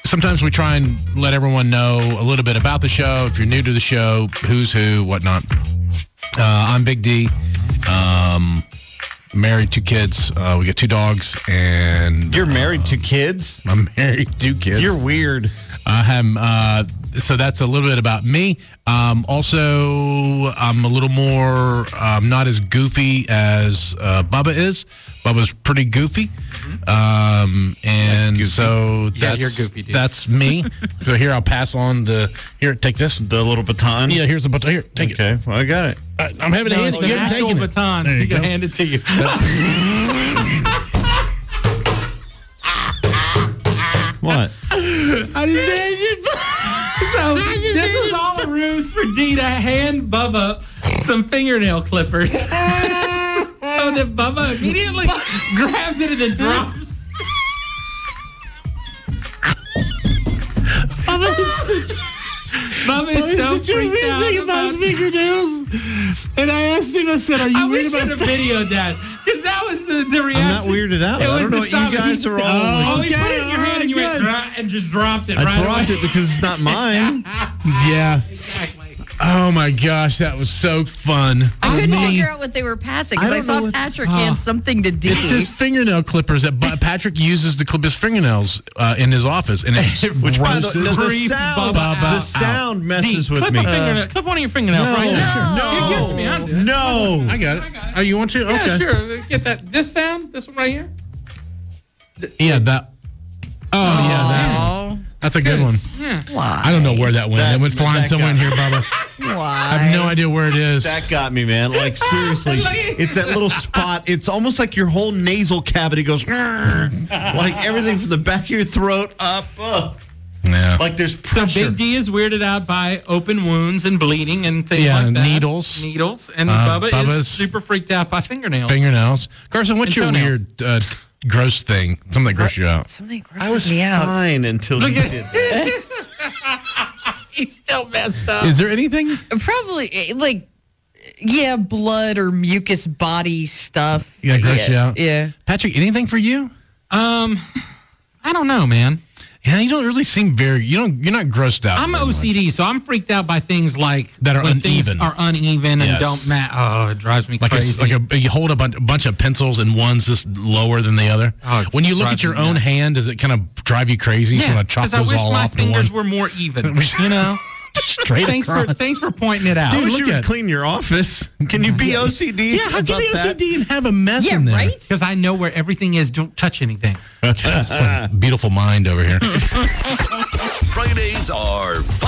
sometimes we try and let everyone know a little bit about the show. If you're new to the show, who's who, whatnot. I'm Big D. Married, 2 kids. We got 2 dogs, and You're married to kids? I'm married, 2 kids. You're weird. So that's a little bit about me. Also, I'm a little more not as goofy as Bubba is. Bubba's pretty goofy. And goofy. So that's, you're goofy, dude. That's me. So here, I'll pass on here, take this. The little baton? Yeah, here's the baton. Here, take it. Okay, well, I got it. I'm having to hand it. It's You an haven't actual taken it. baton. There you He can go. hand it to you. What? I just handed you. So this was all a ruse for D to hand Bubba some fingernail clippers. So that Bubba immediately grabs it and then drops. Bubba is so freaked out about fingernails. And I asked him, I said, are you I weird wish I'd about have videoed that because that was the reaction. I'm not weirded out. It I was don't know the what sound you guys he- are all Oh, like. he put it in your hand and you went and just dropped it right I dropped away. it because it's not mine. Yeah. Exactly. Oh, my gosh. That was so fun. I couldn't figure out what they were passing because I saw Patrick hand something to D. It's his fingernail clippers that Patrick uses to clip his fingernails in his office. And Which by roasts the his- sound, Bubba the out. sound messes D, with clip me. a fingernail. Clip one of your fingernails right now. No. You give it to me. I'll do it. No. I got it. Oh, you want to? Yeah, Okay. sure. Get that. This sound. This one right here. Yeah, that. Oh, yeah, that. Oh, That's a good one. why? I don't know where that went. That- It went flying that somewhere in got- here, Bubba. Why? I have no idea where it is. That got me, man. Like, seriously. It's that little spot. It's almost like your whole nasal cavity goes, like everything from the back of your throat up. Yeah. Like there's So pressure. Big D is weirded out by open wounds and bleeding and things Yeah, like that. needles. Needles. And Bubba Bubba's is super freaked out by fingernails. Fingernails. Carson, what's And your toenails. weird, gross thing? Something that grossed you out. Something I was grosses me out. fine until Look you at did that. He's still messed up. Is there anything? Probably blood or mucus body stuff. Yeah, gross you out? Yeah. Patrick, anything for you? I don't know, man. Yeah, you don't really seem you're not grossed out. I'm OCD, so I'm freaked out by things like That are when things uneven. are uneven and Yes. don't match. Oh, it drives me Like crazy. you hold a bunch of pencils and one's just lower than the other. Oh, it when you look drives at your me own nuts. hand, does it kind of drive you crazy? You yeah, want to chop because I those wish all my off to one? fingers were more even. You know. Straight Thanks across. for pointing it out. I wish look you would at- clean your office. Can you be OCD? Yeah, how can about you be that? OCD and have a mess Yeah, in there? right? Because I know where everything is. Don't touch anything. It's like beautiful mind over here. Fridays are